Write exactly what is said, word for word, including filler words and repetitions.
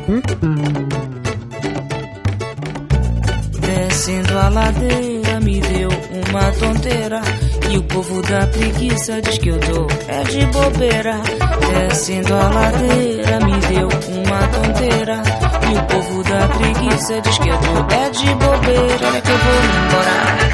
Descendo a ladeira me deu uma tonteira, e o povo da preguiça diz que eu tô é de bobeira. Descendo a ladeira me deu uma tonteira, e o povo da preguiça diz que eu tô é de bobeira. Olha que eu vou embora.